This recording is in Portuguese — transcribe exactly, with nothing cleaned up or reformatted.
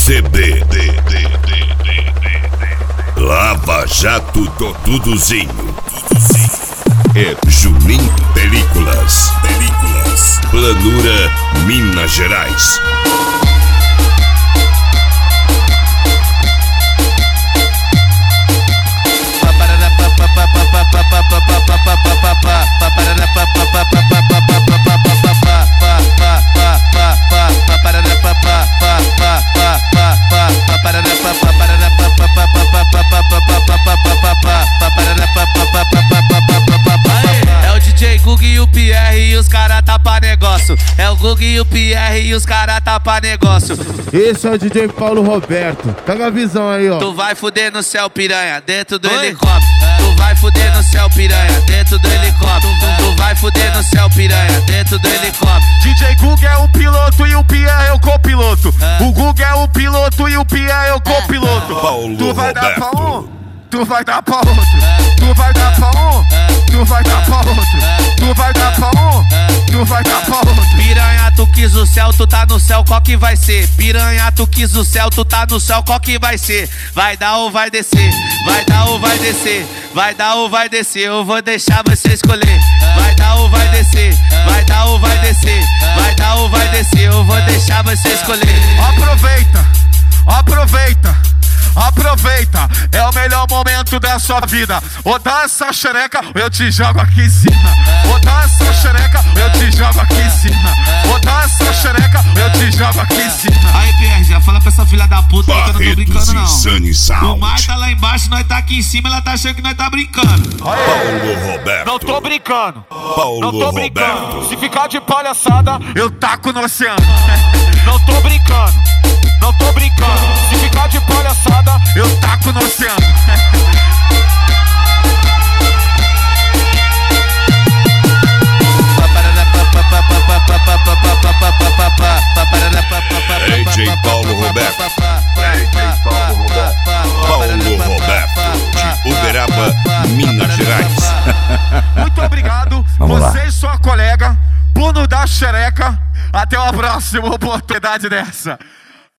C B Lava Jato do Duduzinho. É Juninho Películas. Películas. Planura, Minas Gerais. É o D J Gug e o Pierre e os cara tapa negócio. É o Gug e o Pierre e os cara tapa negócio. Esse é o D J Paulo Roberto. Pega a visão aí, ó. Tu vai fuder no céu, piranha, dentro do helicóptero. Tu vai fuder no céu, piranha, dentro do helicóptero. Tu vai fuder no céu, piranha, dentro do helicóptero. D J Gug é o piloto e o Pierre é o copiloto. O Gug é o piloto e o Pierre é o copiloto. Paulo Tu vai dar pra Roberto. um, tu vai dar pra outro. Tu vai dar pra um, tu vai dar pra outro. Tu vai dar pra um, tu vai dar pra outro. Piranha, tu quis o céu, tu tá no céu, qual que vai ser? Piranha, tu quis o céu, tu tá no céu, qual que vai ser? Vai dar ou vai descer? Vai dar ou vai descer? Vai dar ou vai descer? Eu vou deixar você escolher. Vai dar ou vai descer? Vai dar ou vai descer? Vai dar ou vai descer? Eu vou deixar você escolher. Aproveita, aproveita, aproveita. É o melhor momento da sua vida. Ou dá essa xereca, ou eu te jogo aqui em cima. Ou dá essa xereca, ou eu te jogo aqui em cima. Ou dá essa xerereca, ou eu te jogo aqui em cima. Aí, Pierre, já fala pra essa filha da puta que eu não tô Barretos brincando, não. Insane O Sound. mar tá lá embaixo, nós tá aqui em cima, ela tá achando que nós tá brincando. Paulo Roberto. Não tô brincando, Paulo não tô brincando. Roberto. Se ficar de palhaçada, eu taco no oceano. Não tô brincando, não tô brincando. Se ficar de palhaçada, eu taco no oceano. D J Paulo Roberto. D J Paulo Roberto. Paulo Roberto, de Uberaba, Minas Gerais. Muito obrigado, Vamos você lá. e sua colega, por nos dar xereca. Até uma próxima oportunidade dessa.